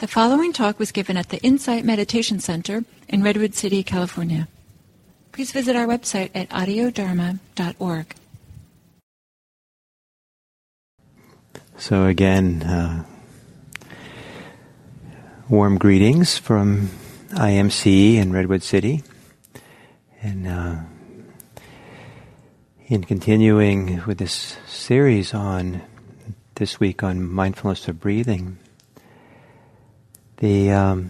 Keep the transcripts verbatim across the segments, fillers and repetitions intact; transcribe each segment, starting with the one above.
The following talk was given at the Insight Meditation Center in Redwood City, California. Please visit our website at audio dharma dot org. So again, uh, warm greetings from I M C in Redwood City. And uh, in continuing with this series on, this week on mindfulness of breathing, the um,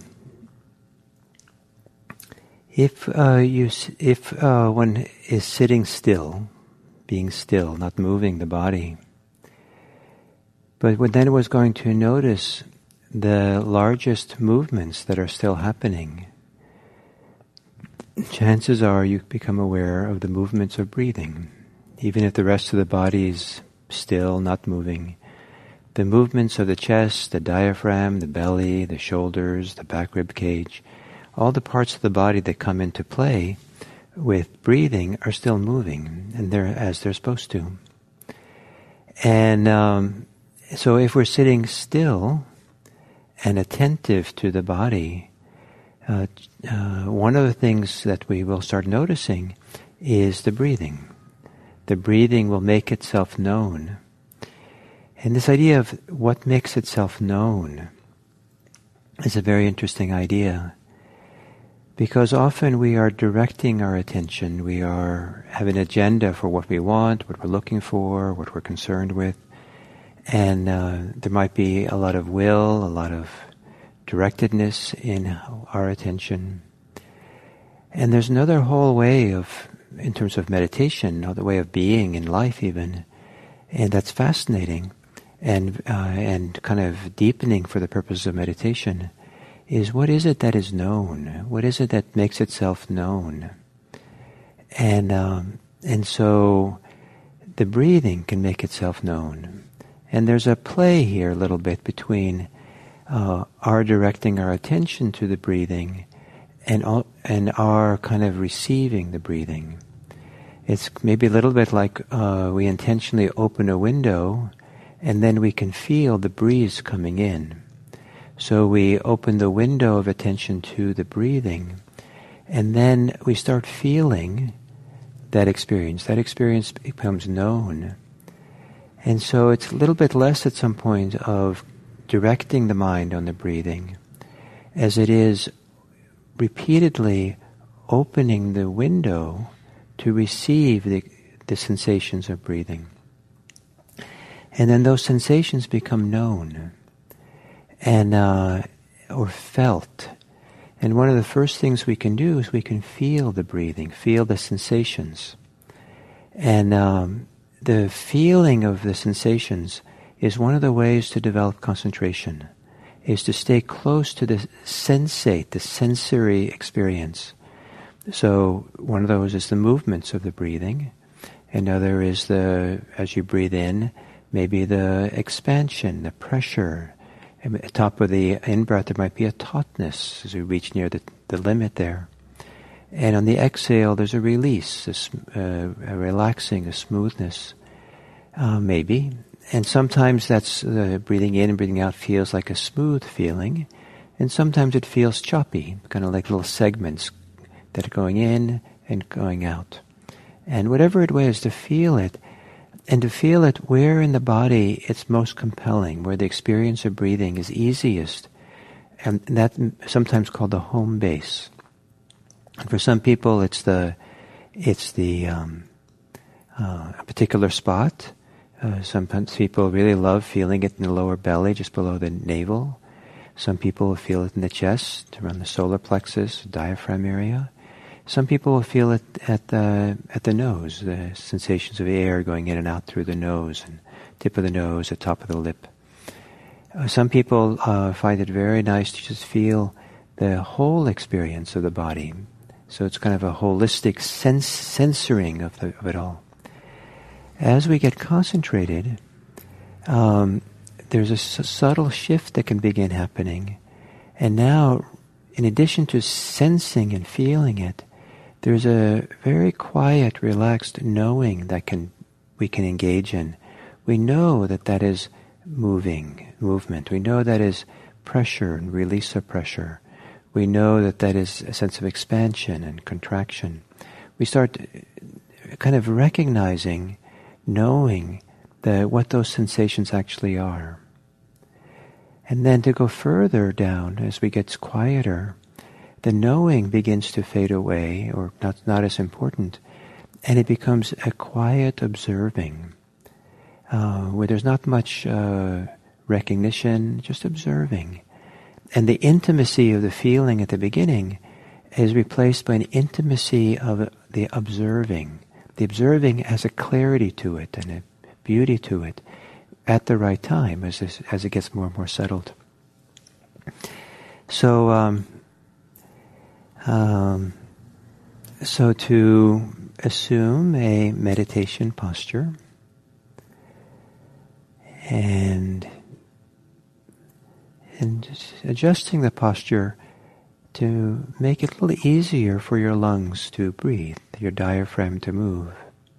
if uh, you if uh, one is sitting still, being still, not moving the body, but when then was going to notice the largest movements that are still happening, chances are you become aware of the movements of breathing, even if the rest of the body is still, not moving. The movements of the chest, the diaphragm, the belly, the shoulders, the back rib cage, all the parts of the body that come into play with breathing are still moving, and they're as they're supposed to. And um, so if we're sitting still and attentive to the body, uh, uh, one of the things that we will start noticing is the breathing. The breathing will make itself known. And this idea of what makes itself known is a very interesting idea, because often we are directing our attention, we are have an agenda for what we want, what we're looking for, what we're concerned with, and uh, there might be a lot of will, a lot of directedness in our attention. And there's another whole way of, in terms of meditation, another way of being in life even, and that's fascinating. And uh, and kind of deepening for the purpose of meditation is, what is it that is known? What is it that makes itself known? And um, and so the breathing can make itself known. And there's a play here a little bit between uh, our directing our attention to the breathing and all, and our kind of receiving the breathing. It's maybe a little bit like uh, we intentionally open a window, and then we can feel the breeze coming in. So we open the window of attention to the breathing, and then we start feeling that experience. That experience becomes known. And so it's a little bit less at some point of directing the mind on the breathing, as it is repeatedly opening the window to receive the, the sensations of breathing. And then those sensations become known and uh, or felt. And one of the first things we can do is we can feel the breathing, feel the sensations. And um, the feeling of the sensations is one of the ways to develop concentration, is to stay close to the sensate, the sensory experience. So one of those is the movements of the breathing. Another is the, as you breathe in, maybe the expansion, the pressure. At the top of the in-breath, there might be a tautness as we reach near the, the limit there. And on the exhale, there's a release, a, uh, a relaxing, a smoothness, uh, maybe. And sometimes that's uh, breathing in and breathing out feels like a smooth feeling. And sometimes it feels choppy, kind of like little segments that are going in and going out. And whatever it was, to feel it, and to feel it where in the body it's most compelling, where the experience of breathing is easiest. And that's sometimes called the home base. And for some people, it's the it's the um, uh, a particular spot. Uh, sometimes people really love feeling it in the lower belly, just below the navel. Some people will feel it in the chest, around the solar plexus, diaphragm area. Some people will feel it at the at the nose, the sensations of air going in and out through the nose, and tip of the nose, the top of the lip. Uh, some people uh, find it very nice to just feel the whole experience of the body. So it's kind of a holistic sense censoring of, the, of it all. As we get concentrated, um, there's a s- subtle shift that can begin happening. And now, in addition to sensing and feeling it, there's a very quiet, relaxed knowing that can we can engage in. We know that that is moving, movement. We know that is pressure and release of pressure. We know that that is a sense of expansion and contraction. We start kind of recognizing, knowing the, what those sensations actually are. And then to go further down, as we get quieter, the knowing begins to fade away, or not, not as important, and it becomes a quiet observing, uh, where there's not much uh, recognition, just observing. And the intimacy of the feeling at the beginning is replaced by an intimacy of the observing. The observing has a clarity to it and a beauty to it at the right time as this, as it gets more and more settled. So, um, um, so to assume a meditation posture and and just adjusting the posture to make it a little easier for your lungs to breathe, your diaphragm to move.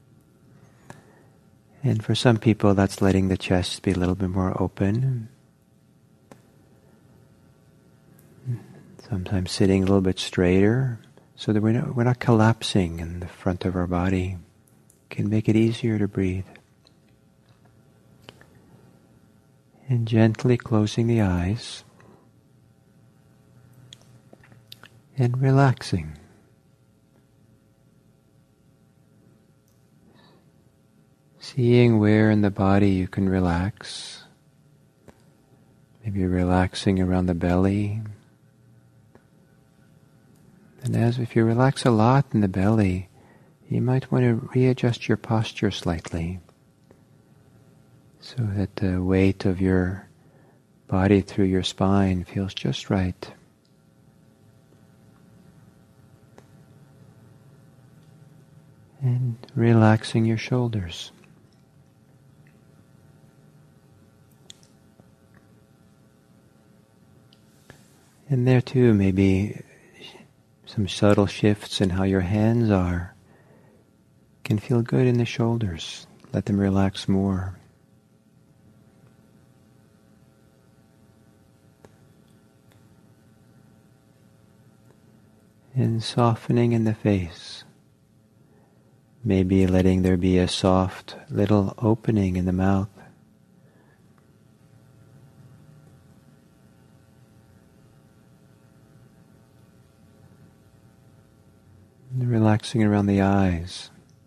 And for some people, that's letting the chest be a little bit more open. Sometimes sitting a little bit straighter, so that we're not, we're not collapsing in the front of our body. Can make it easier to breathe. And gently closing the eyes and relaxing. Seeing where in the body you can relax. Maybe relaxing around the belly. And as if you relax a lot in the belly, you might want to readjust your posture slightly, so that the weight of your body through your spine feels just right. And relaxing your shoulders. And there too, maybe some subtle shifts in how your hands are can feel good in the shoulders. Let them relax more. And softening in the face. Maybe letting there be a soft little opening in the mouth. And relaxing around the eyes.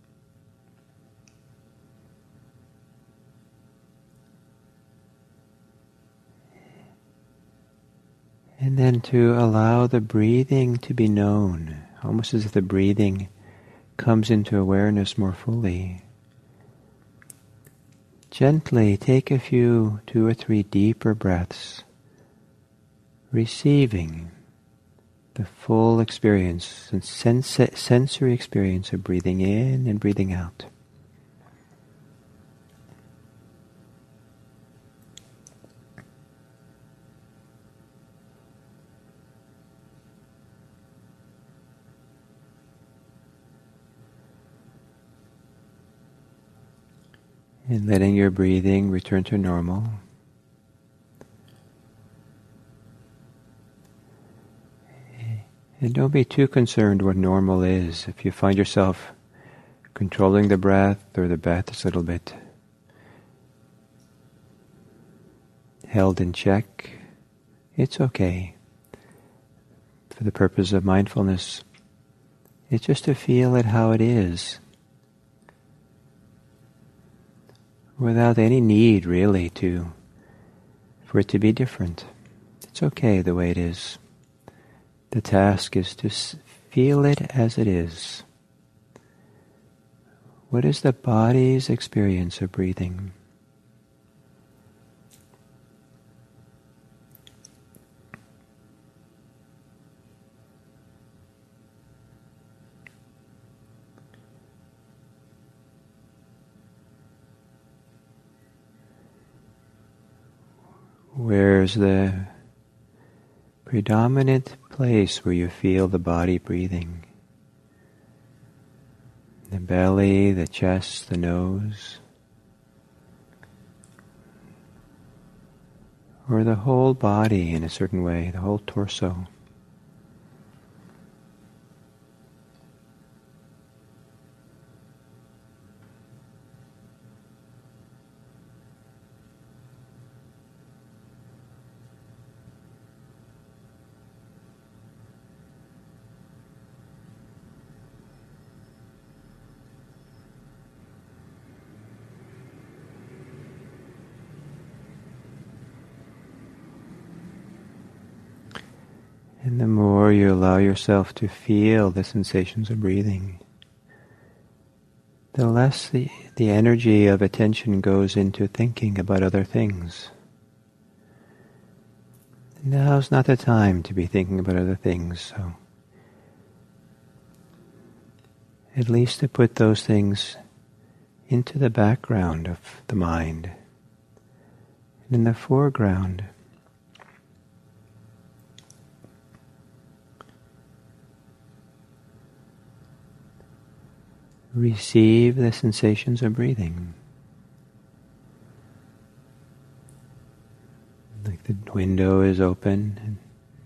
And then to allow the breathing to be known, almost as if the breathing comes into awareness more fully. Gently take a few, two or three deeper breaths, receiving the full experience and sens- sensory experience of breathing in and breathing out. And letting your breathing return to normal. And don't be too concerned what normal is. If you find yourself controlling the breath, or the breath is a little bit held in check, it's okay. For the purpose of mindfulness, it's just to feel it how it is, without any need really to for it to be different. It's okay the way it is. The task is to feel it as it is. What is the body's experience of breathing? Where's the predominant place where you feel the body breathing? The belly, the chest, the nose? or the whole body in a certain way, the whole torso. And the more you allow yourself to feel the sensations of breathing, the less the, the energy of attention goes into thinking about other things. Now's not the time to be thinking about other things, so at least to put those things into the background of the mind. And in the foreground, receive the sensations of breathing. Like the window is open, and,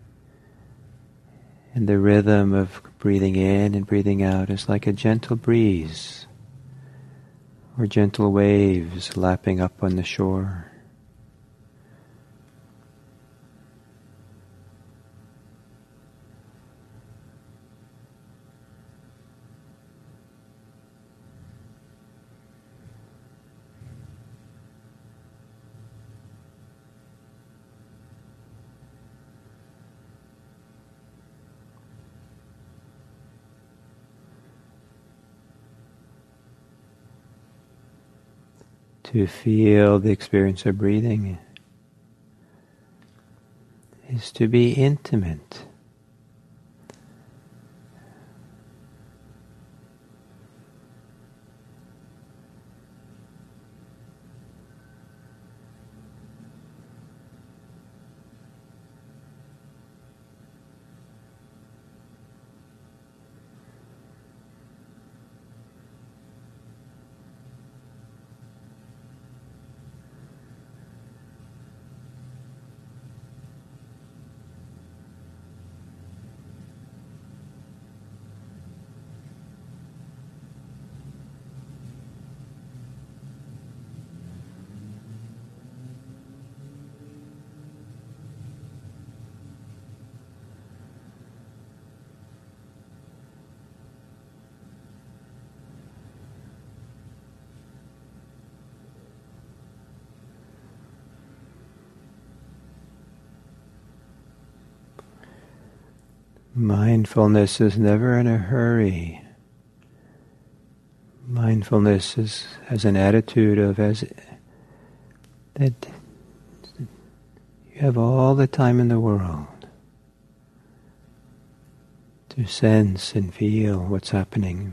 and the rhythm of breathing in and breathing out is like a gentle breeze or gentle waves lapping up on the shore. To feel the experience of breathing is to be intimate. Mindfulness is never in a hurry. Mindfulness is as an attitude of as that you have all the time in the world to sense and feel what's happening.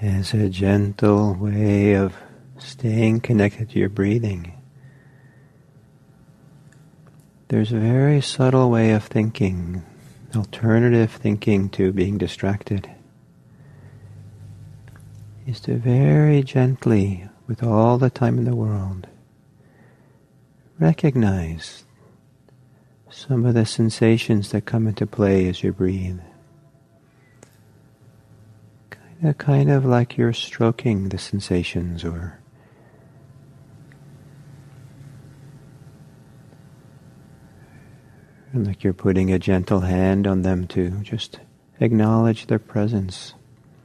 as a gentle way of staying connected to your breathing. There's a very subtle way of thinking, alternative thinking to being distracted, is to very gently, with all the time in the world, recognize some of the sensations that come into play as you breathe. Kind of, kind of like you're stroking the sensations, or like you're putting a gentle hand on them to just acknowledge their presence.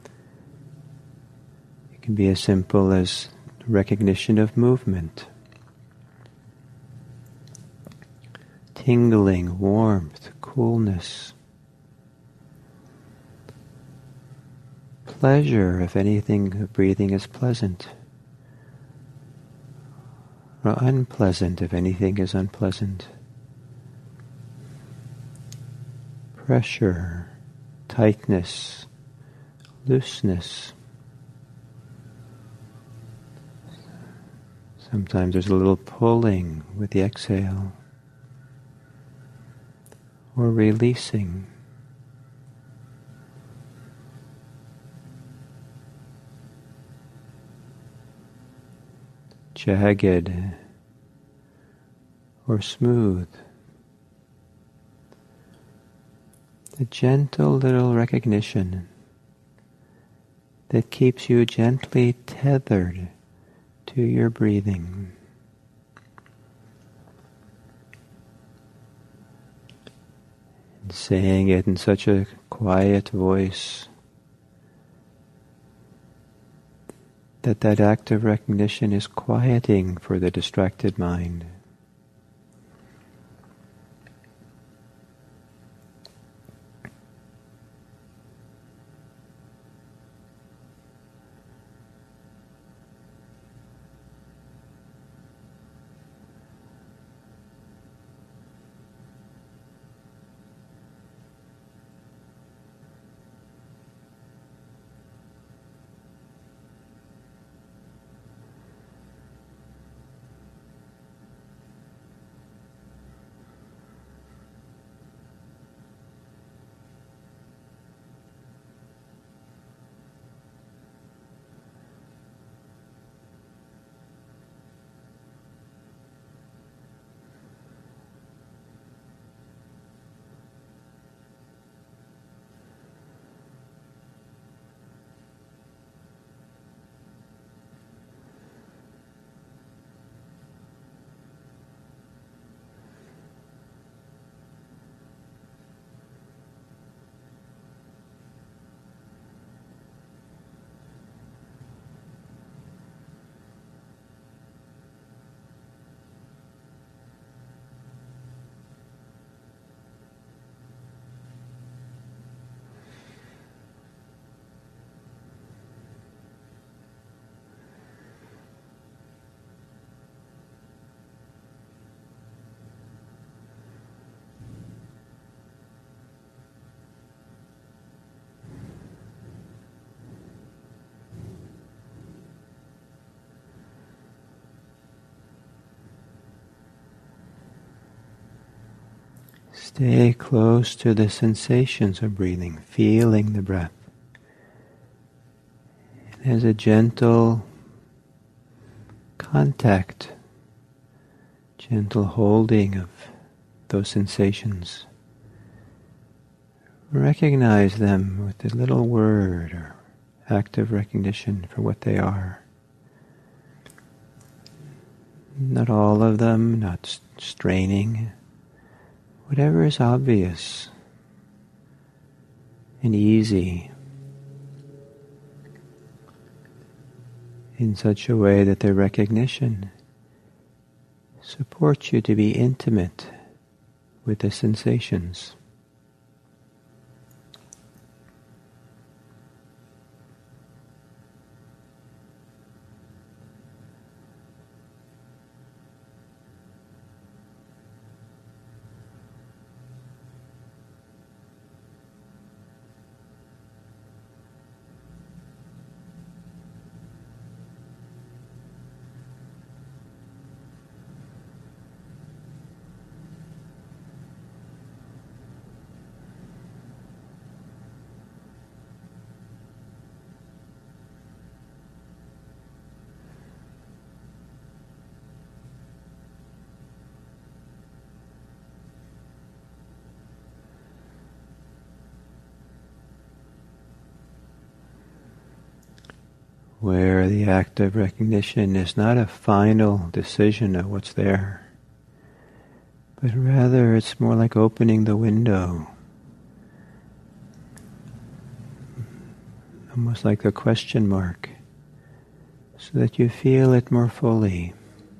It can be as simple as recognition of movement, tingling, warmth, coolness, pleasure if anything breathing is pleasant, or unpleasant if anything is unpleasant. Pressure, tightness, looseness. Sometimes there's a little pulling with the exhale, or releasing. Jagged or smooth. A gentle little recognition that keeps you gently tethered to your breathing. And saying it in such a quiet voice that that act of recognition is quieting for the distracted mind. Stay close to the sensations of breathing, feeling the breath. And as a gentle contact, gentle holding of those sensations, recognize them with a little word or act of recognition for what they are. Not all of them, not straining. Whatever is obvious and easy, in such a way that the recognition supports you to be intimate with the sensations. where the act of recognition is not a final decision of what's there, but rather it's more like opening the window, almost like a question mark, so that you feel it more fully.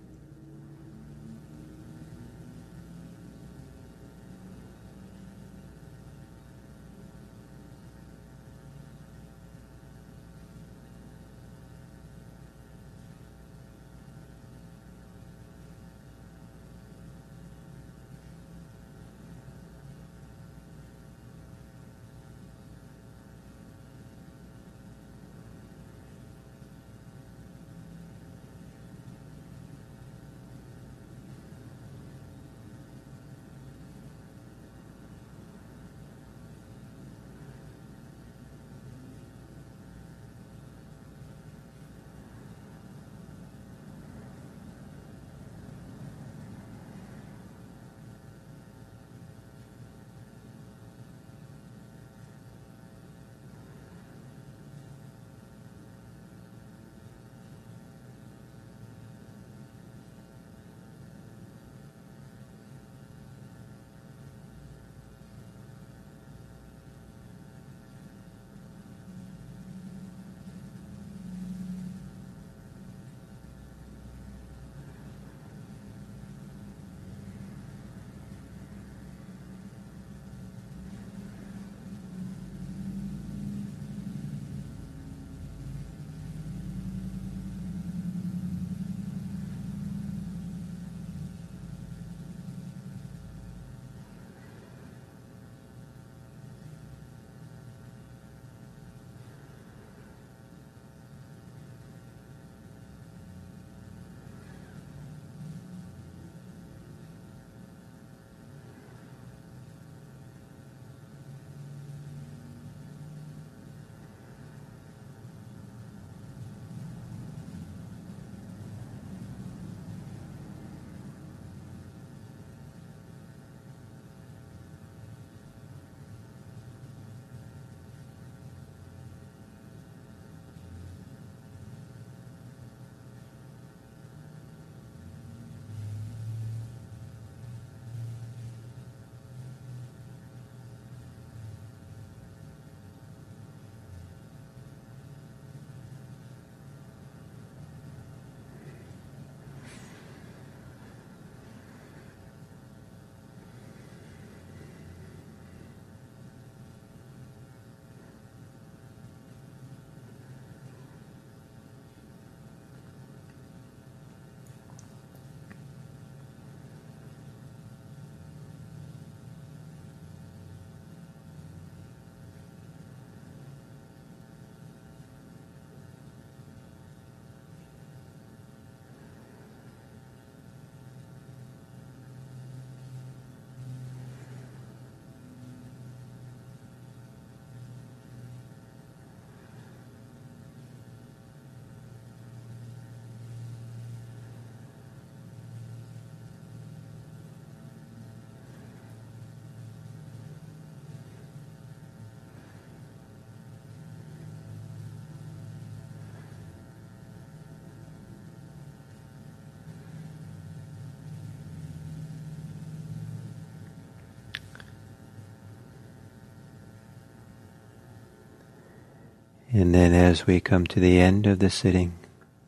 And then as we come to the end of the sitting,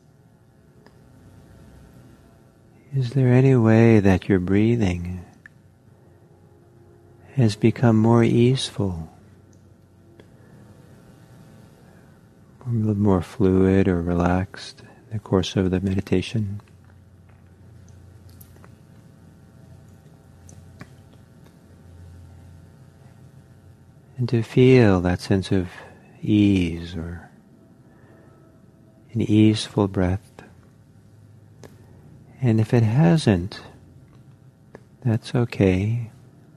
is there any way that your breathing has become more easeful, a little more fluid or relaxed in the course of the meditation? And to feel that sense of ease or an easeful breath. And if it hasn't, that's okay.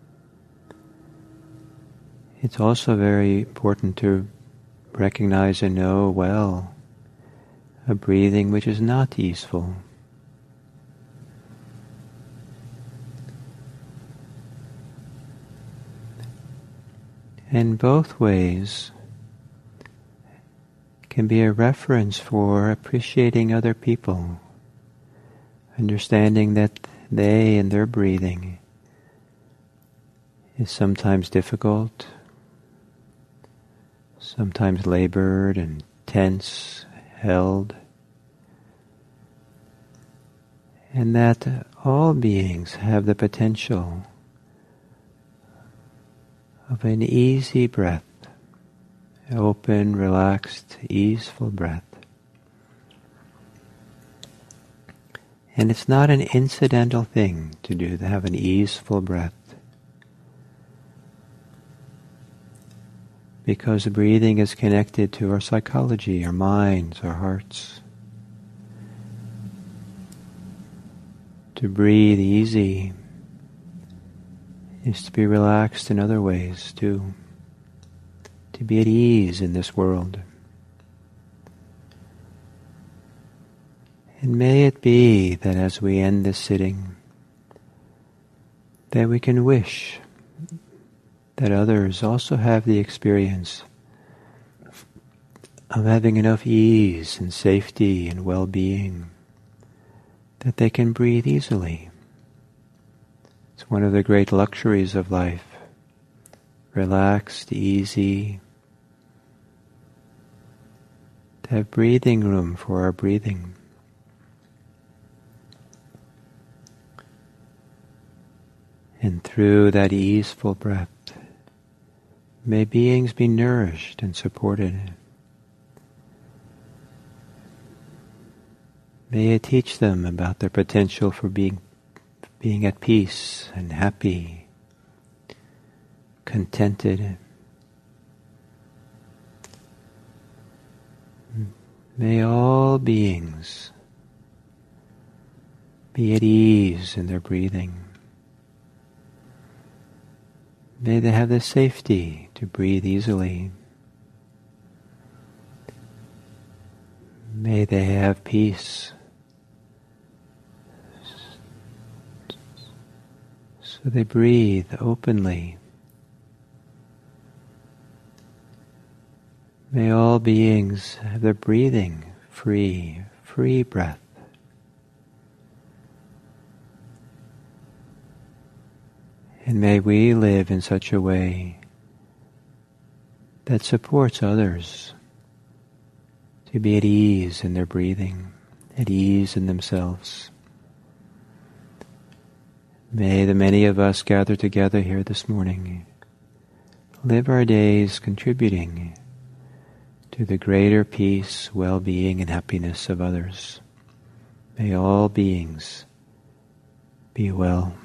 It's also very important to recognize and know well a breathing which is not easeful. And both ways can be a reference for appreciating other people, understanding that they and their breathing is sometimes difficult, sometimes labored and tense, held, and that all beings have the potential of an easy breath, open, relaxed, easeful breath. And it's not an incidental thing to do, to have an easeful breath. Because breathing is connected to our psychology, our minds, our hearts. To breathe easy is to be relaxed in other ways too. To be at ease in this world. And may it be that as we end this sitting, that we can wish that others also have the experience of having enough ease and safety and well-being that they can breathe easily. It's one of the great luxuries of life. Relaxed, easy, to have breathing room for our breathing. And through that easeful breath, may beings be nourished and supported. May it teach them about their potential for being, being at peace and happy, contented. May all beings be at ease in their breathing. May they have the safety to breathe easily. May they have peace, so they breathe openly. May all beings have their breathing free, free breath. And may we live in such a way that supports others to be at ease in their breathing, at ease in themselves. May the many of us gathered together here this morning live our days contributing to the greater peace, well-being, and happiness of others. May all beings be well.